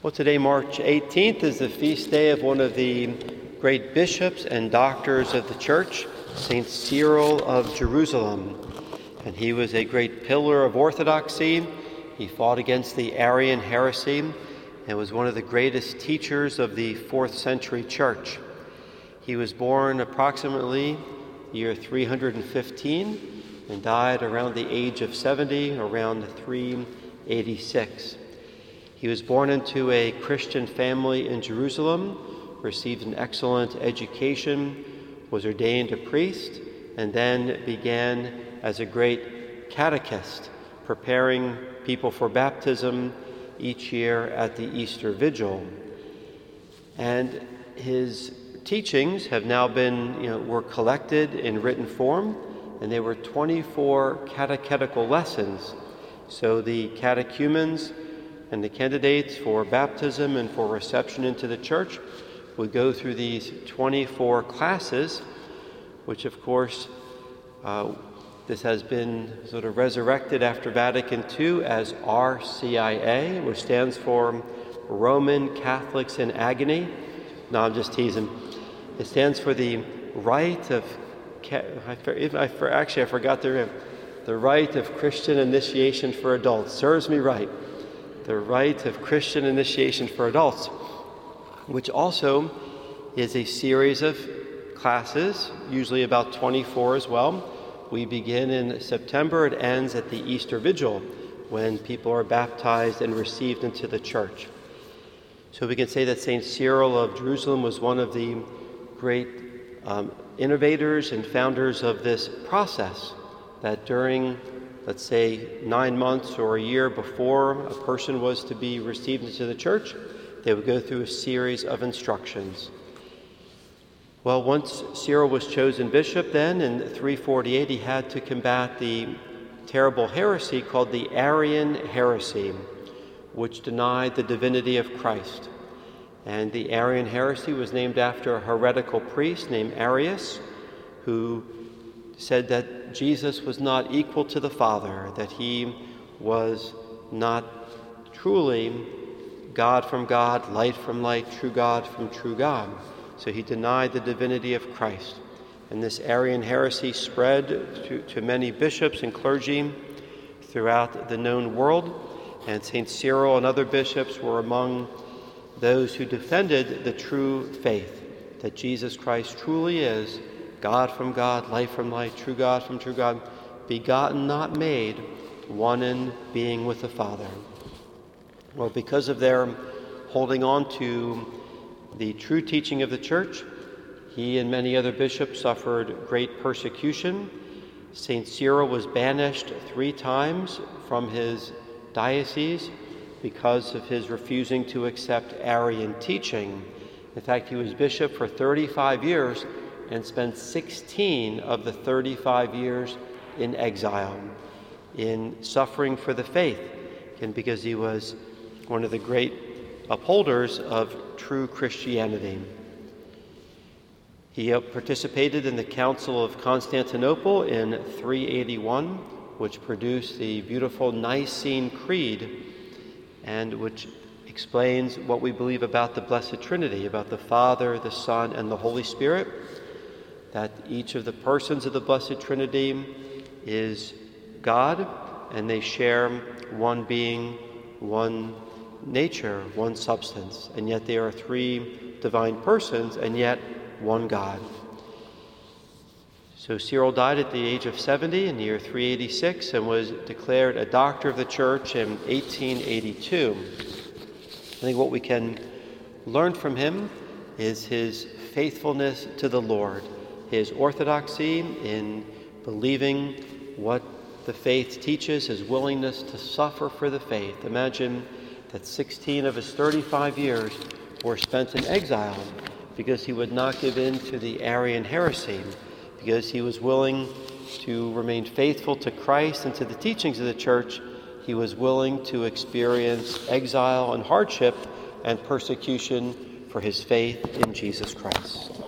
Well, today, March 18th, is the feast day of one of the great bishops and doctors of the Church, St. Cyril of Jerusalem. And he was a great pillar of orthodoxy. He fought against the Arian heresy and was one of the greatest teachers of the 4th century Church. He was born approximately year 315 and died around the age of 70, around 386. He was born into a Christian family in Jerusalem, received an excellent education, was ordained a priest, and then began as a great catechist, preparing people for baptism each year at the Easter Vigil. And his teachings have now were collected in written form, and they were 24 catechetical lessons. So the catechumens and the candidates for baptism and for reception into the Church would go through these 24 classes, which of course this has been sort of resurrected after Vatican II as RCIA, which stands for Roman Catholics in Agony. No, I'm just teasing. It stands for the rite of, I forgot the rite of Christian initiation for adults. Serves me right. The rite of Christian initiation for adults, which also is a series of classes, usually about 24 as well. We begin in September. It ends at the Easter Vigil, when people are baptized and received into the Church. So we can say that St. Cyril of Jerusalem was one of the great innovators and founders of this process, that during, let's say, 9 months or a year before a person was to be received into the Church, they would go through a series of instructions. Well, once Cyril was chosen bishop then, in 348, he had to combat the terrible heresy called the Arian heresy, which denied the divinity of Christ. And the Arian heresy was named after a heretical priest named Arius, who said that Jesus was not equal to the Father, that he was not truly God from God, light from light, true God from true God. So he denied the divinity of Christ. And this Arian heresy spread to many bishops and clergy throughout the known world. And St. Cyril and other bishops were among those who defended the true faith, that Jesus Christ truly is God from God, light from light, true God from true God, begotten, not made, one in being with the Father. Well, because of their holding on to the true teaching of the Church, he and many other bishops suffered great persecution. St. Cyril was banished 3 times from his diocese because of his refusing to accept Arian teaching. In fact, he was bishop for 35 years and spent 16 of the 35 years in exile, in suffering for the faith, and because he was one of the great upholders of true Christianity. He participated in the Council of Constantinople in 381, which produced the beautiful Nicene Creed, and which explains what we believe about the Blessed Trinity, about the Father, the Son, and the Holy Spirit, that each of the persons of the Blessed Trinity is God, and they share one being, one nature, one substance, and yet they are 3 divine persons, and yet one God. So Cyril died at the age of 70 in the year 386 and was declared a doctor of the Church in 1882. I think what we can learn from him is his faithfulness to the Lord, his orthodoxy in believing what the faith teaches, his willingness to suffer for the faith. Imagine that 16 of his 35 years were spent in exile because he would not give in to the Arian heresy, because he was willing to remain faithful to Christ and to the teachings of the Church. He was willing to experience exile and hardship and persecution for his faith in Jesus Christ.